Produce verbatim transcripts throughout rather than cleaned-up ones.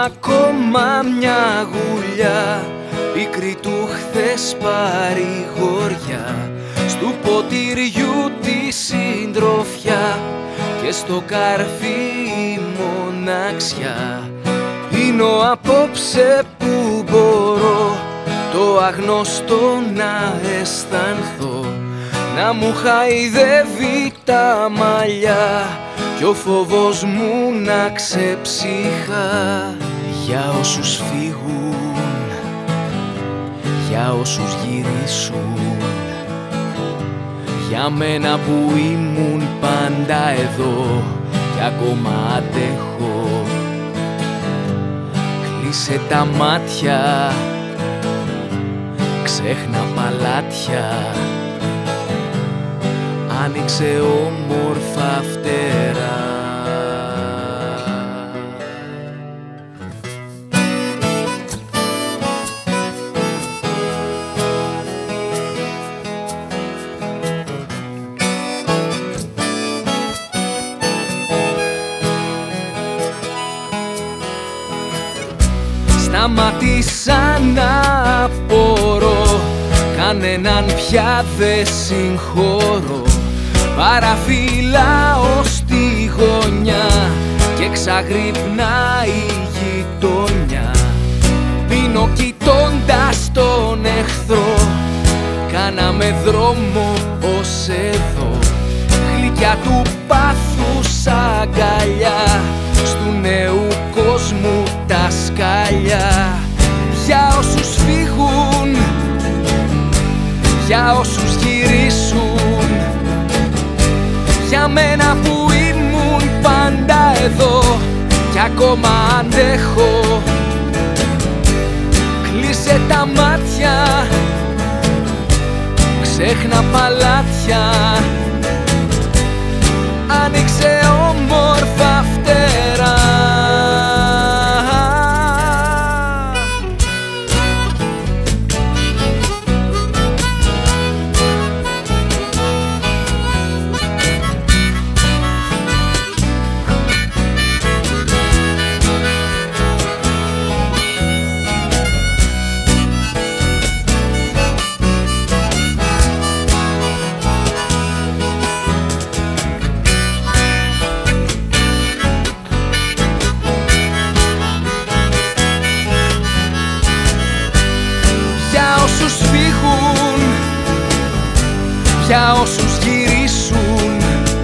ακόμα μια γουλιά, πίκρη του χθες παρηγοριά, στου ποτηριού τη συντροφιά και στο καρφί η μοναξιά. Πίνω απόψε που μπορώ το αγνώστο να αισθανθώ, να μου χαϊδεύει τα μαλλιά κι ο φόβος μου να ξεψυχά. Για όσους φύγουν, για όσους γυρίσουν, για μένα που ήμουν πάντα εδώ κι ακόμα αντέχω. Κλείσε τα μάτια, ξέχνα παλάτια, άνοιξε όμορφα φτερά. Σταμάτησα να απορώ, κανέναν πια δε συγχωρώ. Παραφυλάω στη γωνιά και ξαγρυπνάει η γειτονιά. Πίνω κοιτώντας τον εχθρό, κάναμε δρόμο ως εδώ. Γλυκιά του πάθους αγκαλιά, στου νέου κόσμου τα σκαλιά. Για όσους φύγουν, για όσους γυρίσουν, για μένα που ήμουν πάντα εδώ κι ακόμα αντέχω. Κλείσε τα μάτια, ξέχνα παλάτια, άνοιξε όμορφα φτερά. Για όσους γυρίσουν,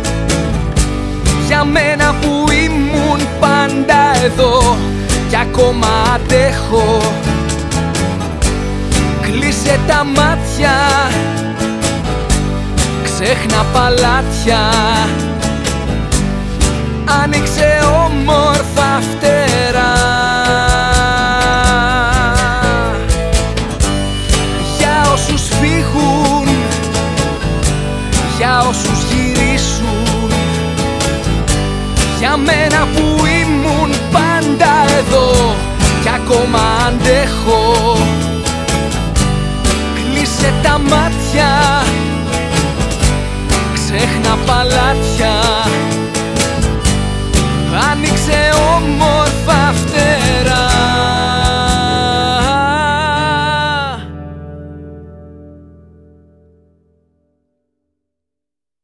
για μένα που ήμουν πάντα εδώ κι ακόμα αντέχω. Κλείσε τα μάτια, ξέχνα παλάτια, άνοιξε όμορφα φτερά. Για όσους φύγουν, για όσους γυρίσουν, για μένα που ήμουν πάντα εδώ κι ακόμα αντέχω. Κλείσε τα μάτια, ξέχνα παλάτια, άνοιξε